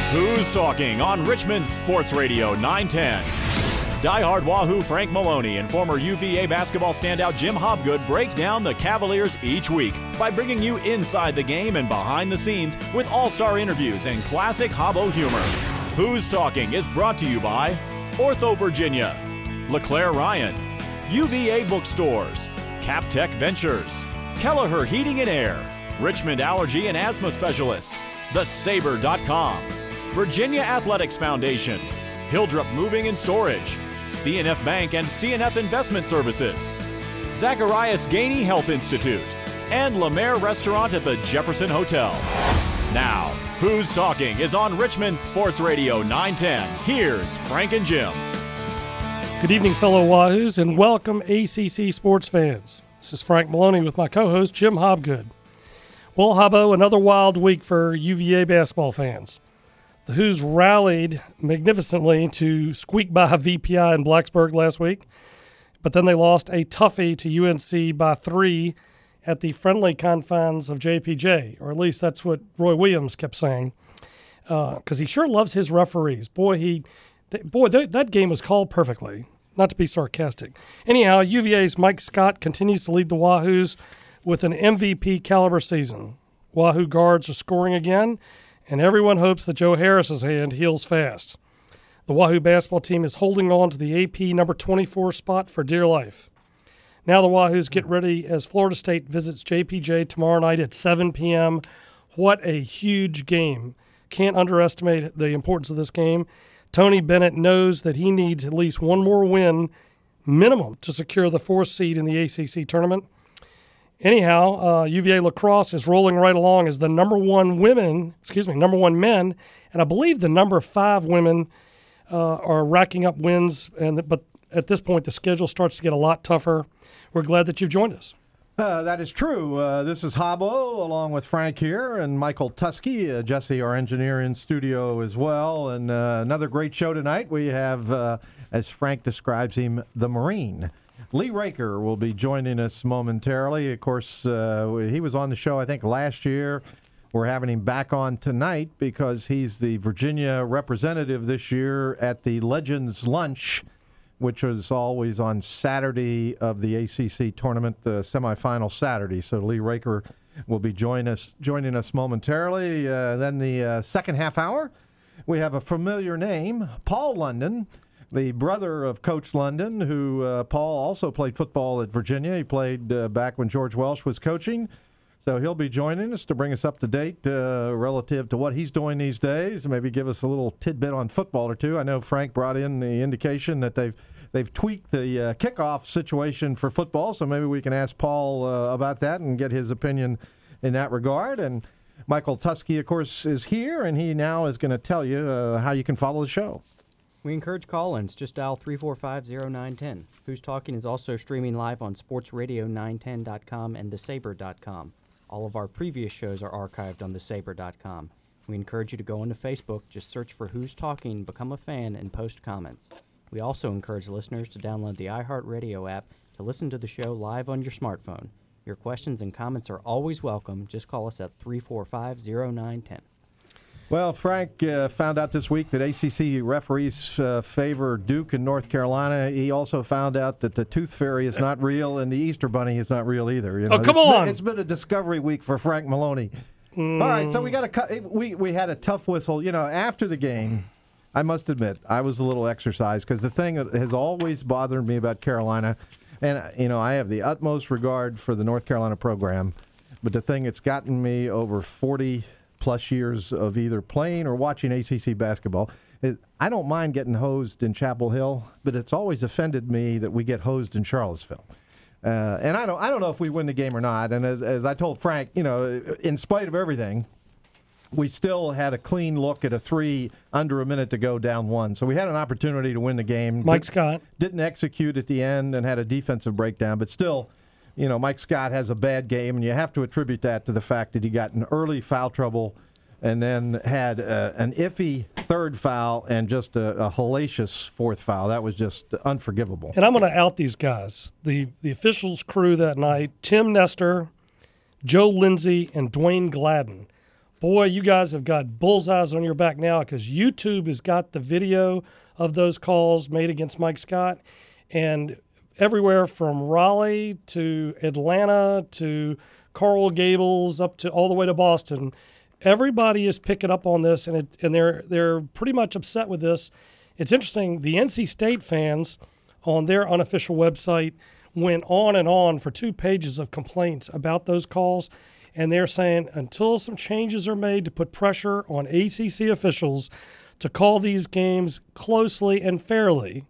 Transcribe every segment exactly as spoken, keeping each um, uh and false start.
Who's Talking on Richmond Sports Radio nine ten. Diehard Wahoo Frank Maloney and former U V A basketball standout Jim Hobgood break down the Cavaliers each week by bringing you inside the game and behind the scenes with all-star interviews and classic Hobbo humor. Who's Talking is brought to you by Ortho Virginia, LeClaire Ryan, U V A Bookstores, CapTech Ventures, Kelleher Heating and Air, Richmond Allergy and Asthma Specialists, the saber dot com, Virginia Athletics Foundation, Hildrep Moving and Storage, C N F Bank and C N F Investment Services, Zacharias Gainey Health Institute, and Lemaire Restaurant at the Jefferson Hotel. Now, Who's Talking is on Richmond Sports Radio nine ten. Here's Frank and Jim. Good evening, fellow Wahoos, and welcome A C C sports fans. This is Frank Maloney with my co-host, Jim Hobgood. Well, Hobbo, another wild week for U V A basketball fans. The Hoos rallied magnificently to squeak by V P I in Blacksburg last week, but then they lost a toughie to U N C by three at the friendly confines of J P J, or at least that's what Roy Williams kept saying, because uh, he sure loves his referees. Boy, he, they, boy, they, that game was called perfectly, not to be sarcastic. Anyhow, U V A's Mike Scott continues to lead the Wahoos with an M V P caliber season. Wahoo guards are scoring again, and everyone hopes that Joe Harris's hand heals fast. The Wahoo basketball team is holding on to the A P number twenty-four spot for dear life. Now the Wahoos get ready as Florida State visits J P J tomorrow night at seven p.m. What a huge game. Can't underestimate the importance of this game. Tony Bennett knows that he needs at least one more win minimum to secure the fourth seed in the A C C tournament. Anyhow, uh, U V A lacrosse is rolling right along as the number one women, excuse me, number one men, and I believe the number five women uh, are racking up wins. And but at this point, the schedule starts to get a lot tougher. We're glad that you've joined us. Uh, that is true. Uh, this is Hobbo along with Frank here and Michael Tusky, uh, Jesse, our engineer, in studio as well. And uh, another great show tonight. We have, uh, as Frank describes him, the Marine. Lee Raker will be joining us momentarily. Of course, uh, he was on the show, I think, last year. We're having him back on tonight because he's the Virginia representative this year at the Legends Lunch, which is always on Saturday of the A C C tournament, the semifinal Saturday. So Lee Raker will be join us, joining us momentarily. Uh, then the uh, second half hour, we have a familiar name, Paul London, the brother of Coach London, who uh, Paul also played football at Virginia. He played uh, back when George Welsh was coaching. So he'll be joining us to bring us up to date uh, relative to what he's doing these days, maybe give us a little tidbit on football or two. I know Frank brought in the indication that they've they've tweaked the uh, kickoff situation for football, so maybe we can ask Paul uh, about that and get his opinion in that regard. And Michael Tusky, of course, is here, and he now is going to tell you uh, how you can follow the show. We encourage call-ins. Just dial three four five, oh nine one oh. Who's Talking is also streaming live on sports radio nine ten dot com and the saber dot com. All of our previous shows are archived on the saber dot com. We encourage you to go onto Facebook, just search for Who's Talking, become a fan, and post comments. We also encourage listeners to download the iHeartRadio app to listen to the show live on your smartphone. Your questions and comments are always welcome. Just call us at three four five, oh nine one oh. Well, Frank uh, found out this week that A C C referees uh, favor Duke and North Carolina. He also found out that the Tooth Fairy is not real and the Easter Bunny is not real either. You know, oh, come it's on! Been, it's been a discovery week for Frank Maloney. Mm. All right, so we got a we we had a tough whistle. You know, after the game, I must admit I was a little exercised because the thing that has always bothered me about Carolina, and you know, I have the utmost regard for the North Carolina program, but the thing that's gotten me over forty plus years of either playing or watching A C C basketball. It, I don't mind getting hosed in Chapel Hill, but it's always offended me that we get hosed in Charlottesville. Uh, and I don't I don't know if we win the game or not. And as, as I told Frank, you know, in spite of everything, we still had a clean look at a three under a minute to go down one. So we had an opportunity to win the game. Mike Scott. Didn't execute at the end and had a defensive breakdown, but still, you know, Mike Scott has a bad game, and you have to attribute that to the fact that he got in early foul trouble and then had uh, an iffy third foul and just a, a hellacious fourth foul. That was just unforgivable. And I'm going to out these guys. The the officials' crew that night, Tim Nestor, Joe Lindsay, and Dwayne Gladden, Boy, you guys have got bullseyes on your back now because YouTube has got the video of those calls made against Mike Scott. And everywhere from Raleigh to Atlanta to Coral Gables up to all the way to Boston, everybody is picking up on this, and it, and they're they're pretty much upset with this. It's interesting. The N C State fans on their unofficial website went on and on for two pages of complaints about those calls. And they're saying until some changes are made to put pressure on A C C officials to call these games closely and fairly,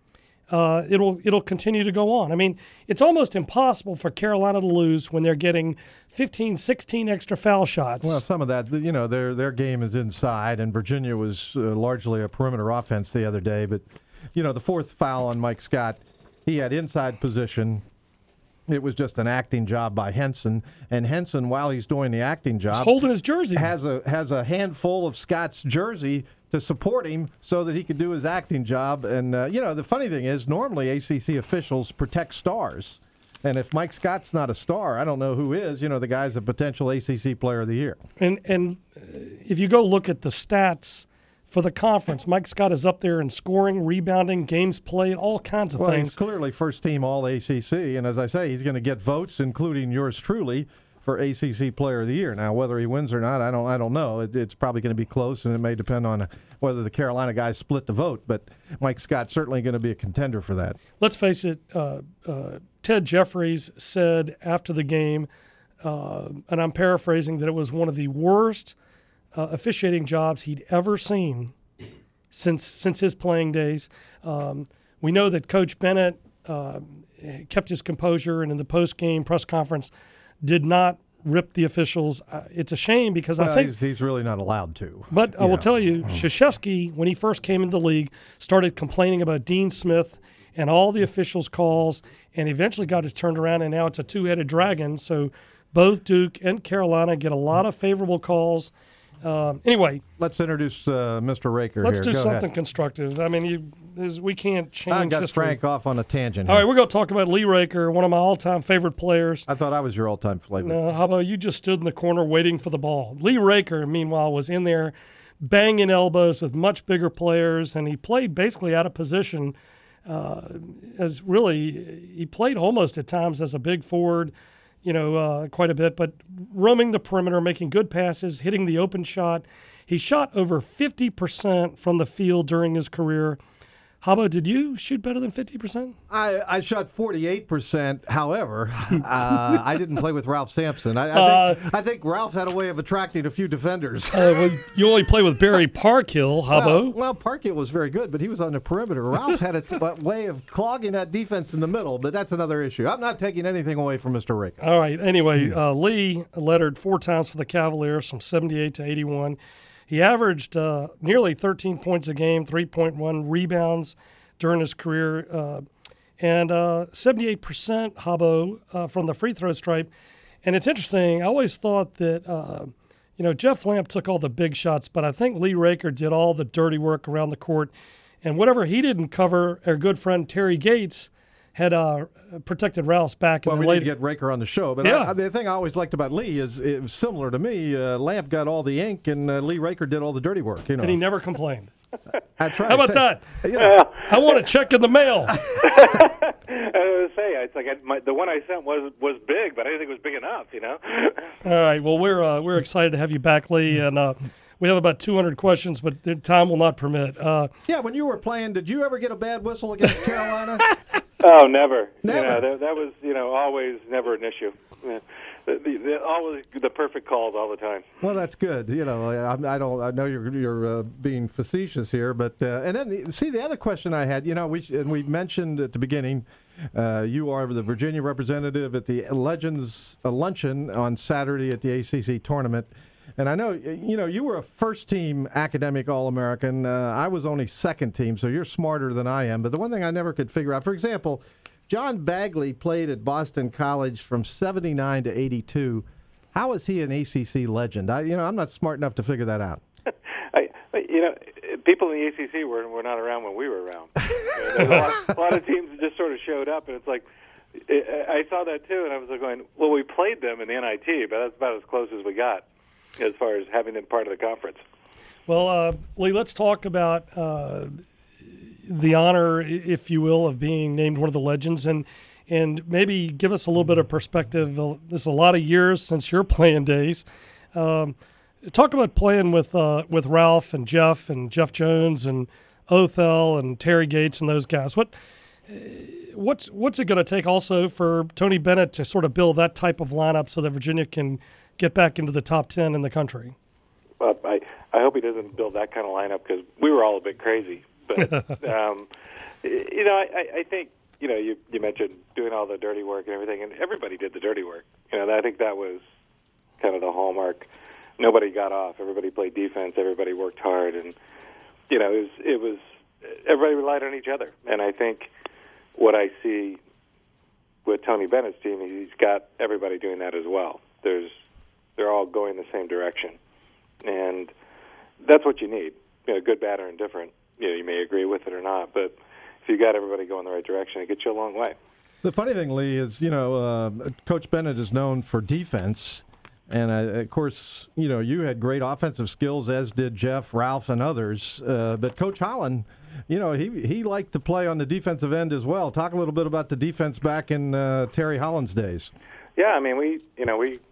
uh, it'll it'll continue to go on. I mean, it's almost impossible for Carolina to lose when they're getting fifteen, sixteen extra foul shots. Well, some of that, you know, their their game is inside, and Virginia was uh, largely a perimeter offense the other day. But, you know, the fourth foul on Mike Scott, he had inside position. It was just an acting job by Henson, and Henson, while he's doing the acting job, he's holding his jersey, has a has a handful of Scott's jersey to support him so that he could do his acting job. And uh, you know, the funny thing is, normally A C C officials protect stars, and if Mike Scott's not a star, I don't know who is. You know, the guy's a potential A C C Player of the Year. And and if you go look at the stats for the conference, Mike Scott is up there in scoring, rebounding, games played, all kinds of well, things. He's clearly first team All A C C, and as I say, he's going to get votes, including yours truly, for A C C Player of the Year. Now, whether he wins or not, I don't I don't know. It, it's probably going to be close, and it may depend on whether the Carolina guys split the vote. But Mike Scott's certainly going to be a contender for that. Let's face it, uh, uh, Ted Jeffries said after the game, uh, and I'm paraphrasing, that it was one of the worst Uh, officiating jobs he'd ever seen since since his playing days. Um, we know that Coach Bennett uh, kept his composure, and in the post-game press conference did not rip the officials. Uh, it's a shame because well, I think he's, he's really not allowed to. But I will know. tell you, Krzyzewski, when he first came into the league, started complaining about Dean Smith and all the officials' calls, and eventually got it turned around, and now it's a two-headed dragon. So both Duke and Carolina get a lot of favorable calls. Um, anyway, let's introduce uh, Mister Raker. Let's here. do Go something ahead. constructive. I mean, you, this, we can't change I got history. Frank off on a tangent. All here. right, we're going to talk about Lee Raker, one of my all-time favorite players. I thought I was your all-time favorite. No, how about you just stood in the corner waiting for the ball? Lee Raker, meanwhile, was in there banging elbows with much bigger players, and he played basically out of position. Uh, as really, he played almost at times as a big forward. You know, uh, quite a bit, but roaming the perimeter, making good passes, hitting the open shot. He shot over fifty percent from the field during his career. Habbo, did you shoot better than fifty percent? I, I shot forty-eight percent. However, uh, I didn't play with Ralph Sampson. I, I, Uh, think, I think Ralph had a way of attracting a few defenders. Uh, well, you only play with Barry Parkhill, Habbo. Well, well, Parkhill was very good, but he was on the perimeter. Ralph had a t- a way of clogging that defense in the middle, but that's another issue. I'm not taking anything away from Mister Raker. All right. Anyway, uh, Lee lettered four times for the Cavaliers from seventy-eight to eighty-one. He averaged uh, nearly thirteen points a game, three point one rebounds during his career, uh, and uh, seventy-eight percent, Habbo, uh, from the free throw stripe. And it's interesting. I always thought that, uh, you know, Jeff Lamp took all the big shots, but I think Lee Raker did all the dirty work around the court. And whatever he didn't cover, our good friend Terry Gates had uh, protected Ralph's back. Well, and we later, need to get Raker on the show, but Yeah. I, I, the thing I always liked about Lee is it was similar to me. Uh, Lamp got all the ink, and uh, Lee Raker did all the dirty work. You know, and he never complained. That's right. How about that? You know, I want a check in the mail. I was say it's like I, my, the one I sent was was big, but I didn't think it was big enough. You know. All right. Well, we're uh, we're excited to have you back, Lee, and uh, we have about two hundred questions, but the time will not permit. Uh, yeah, when you were playing, did you ever get a bad whistle against Carolina? Oh, never. Never. You know, that, that was you know always never an issue. Yeah. The, the, the, always the perfect calls all the time. Well, that's good. You know, I, I don't. I know you're you're uh, being facetious here, but uh, and then see the other question I had. You know, we and we mentioned at the beginning, uh, you are the Virginia representative at the Legends uh, luncheon on Saturday at the A C C tournament, and I know you know you were a first team academic All-American. Uh, I was only second team, so you're smarter than I am. But the one thing I never could figure out, for example, John Bagley played at Boston College from seventy-nine to eighty-two. How is he an A C C legend? I, you know, I'm not smart enough to figure that out. I, you know, people in the A C C were were not around when we were around. You know, there's a, lot, a lot of teams that just sort of showed up, and it's like it, I saw that too, and I was like going, well, we played them in the N I T, but that's about as close as we got. as far as having them part of the conference. Well, uh, Lee, let's talk about uh, the honor, if you will, of being named one of the legends, and and maybe give us a little bit of perspective. This is a lot of years since your playing days. Um, talk about playing with uh, with Ralph and Jeff and Jeff Jones and Othell and Terry Gates and those guys. What what's what's it going to take also for Tony Bennett to sort of build that type of lineup so that Virginia can get back into the top ten in the country? Well, I, I hope he doesn't build that kind of lineup because we were all a bit crazy. But, um, you know, I, I think, you know, you, you mentioned doing all the dirty work and everything, and everybody did the dirty work. You know, I think that was kind of the hallmark. Nobody got off. Everybody played defense. Everybody worked hard. And, you know, it was, it was everybody relied on each other. And I think what I see with Tony Bennett's team, he's got everybody doing that as well. There's, they're all going the same direction. And that's what you need, you know, good, bad, or indifferent. You know, you may agree with it or not, but if you got everybody going the right direction, it gets you a long way. The funny thing, Lee, is, you know, uh, Coach Bennett is known for defense. And, uh, of course, you know, you had great offensive skills, as did Jeff, Ralph, and others. Uh, but Coach Holland, you know, he, he liked to play on the defensive end as well. Talk a little bit about the defense back in uh, Terry Holland's days. Yeah, I mean, we, you know, we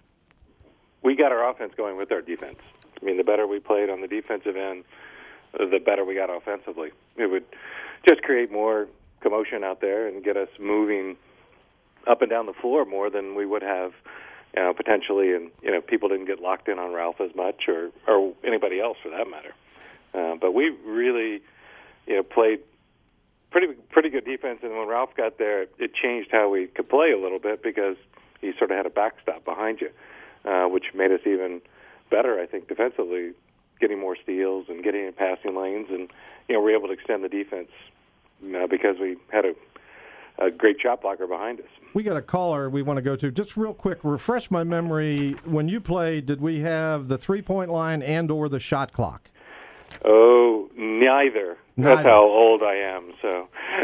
we got our offense going with our defense. I mean, the better we played on the defensive end, the better we got offensively. It would just create more commotion out there and get us moving up and down the floor more than we would have, you know, potentially. And, you know, people didn't get locked in on Ralph as much, or, or anybody else for that matter. Uh, but we really, you know, played pretty pretty good defense. And when Ralph got there, it changed how we could play a little bit because he sort of had a backstop behind you, uh, which made us even better, I think, defensively, getting more steals and getting in passing lanes, and you know, we're able to extend the defense uh, because we had a, a great shot blocker behind us. We got a caller we want to go to. Just real quick, refresh my memory. When you played, did we have the three-point line and or the shot clock? Oh, neither. neither. That's how old I am. So,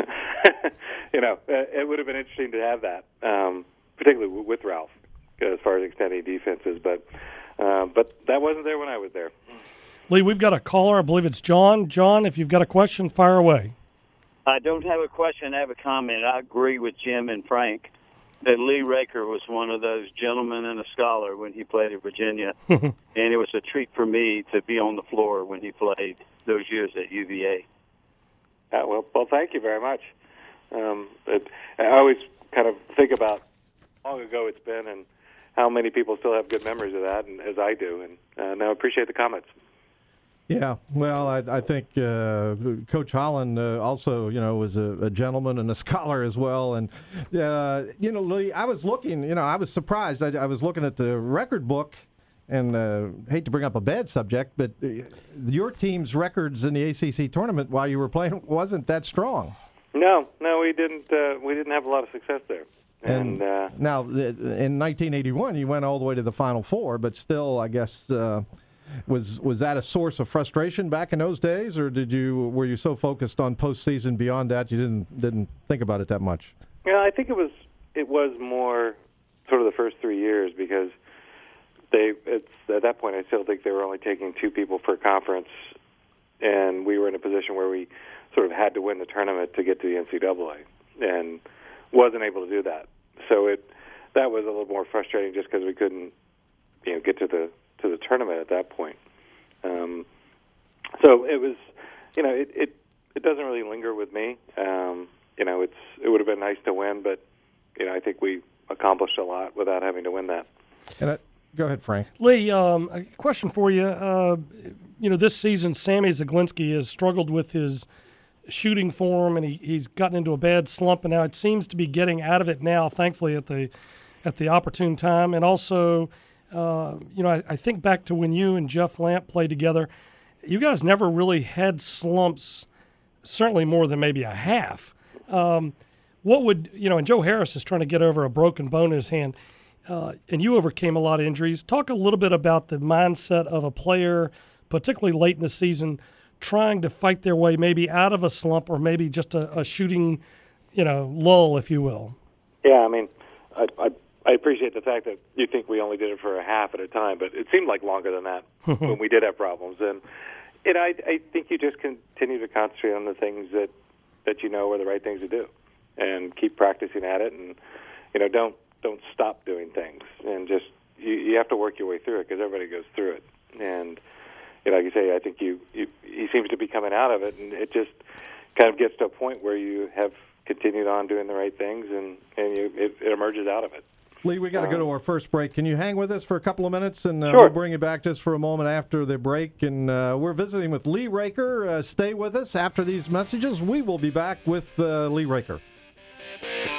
you know, it would have been interesting to have that, um, particularly with Ralph, as far as extending defenses, but. Uh, but that wasn't there when I was there. Lee, we've got a caller. I believe it's John. John, if you've got a question, fire away. I don't have a question. I have a comment. I agree with Jim and Frank that Lee Raker was one of those gentlemen and a scholar when he played at Virginia. And it was a treat for me to be on the floor when he played those years at U V A. Uh, well, well, thank you very much. Um, it, I always kind of think about how long ago it's been and how many people still have good memories of that, and as I do. And uh, now I appreciate the comments. Yeah, well, I, I think uh, Coach Holland uh, also, you know, was a, a gentleman and a scholar as well. And, uh, you know, Lee, I was looking, you know, I was surprised. I, I was looking at the record book, and uh, hate to bring up a bad subject, but uh, your team's records in the A C C tournament while you were playing wasn't that strong. No, no, we didn't. Uh, we didn't have a lot of success there. And, and uh, now, in nineteen eighty-one, you went all the way to the Final Four, but still, I guess, uh, was was that a source of frustration back in those days, or did you were you so focused on postseason beyond that you didn't didn't think about it that much? Yeah, I think it was it was more sort of the first three years because they it's at that point I still think they were only taking two people per conference, and we were in a position where we sort of had to win the tournament to get to the N C double A, and wasn't able to do that. So it that was a little more frustrating just because we couldn't, you know, get to the to the tournament at that point. Um, so it was, you know, it, it it doesn't really linger with me. Um, you know, it's it would have been nice to win, but you know, I think we accomplished a lot without having to win that. And I, go ahead, Frank. Lee, um, a question for you. Uh, you know, this season, Sammy Zaglinski has struggled with his shooting form, and he, he's gotten into a bad slump, and now it seems to be getting out of it now, thankfully, at the at the opportune time. And also, uh, you know, I, I think back to when you and Jeff Lamp played together. You guys never really had slumps, certainly more than maybe a half. Um, what would, you know, and Joe Harris is trying to get over a broken bone in his hand, uh, and you overcame a lot of injuries. Talk a little bit about the mindset of a player, particularly late in the season, trying to fight their way maybe out of a slump or maybe just a, a shooting, you know, lull, if you will. Yeah, I mean, I, I I appreciate the fact that you think we only did it for a half at a time, but it seemed like longer than that when we did have problems. And and I, I think you just continue to concentrate on the things that, that you know are the right things to do, and keep practicing at it, and you know don't don't stop doing things, and just you, you have to work your way through it because everybody goes through it. And you know, like you say, I think you, you he seems to be coming out of it, and it just kind of gets to a point where you have continued on doing the right things, and and you, it, it emerges out of it. Lee, we got to go to our first break. Can you hang with us for a couple of minutes, and uh, sure. we'll bring you back just for a moment after the break. And uh, we're visiting with Lee Raker. Uh, stay with us after these messages. We will be back with uh, Lee Raker.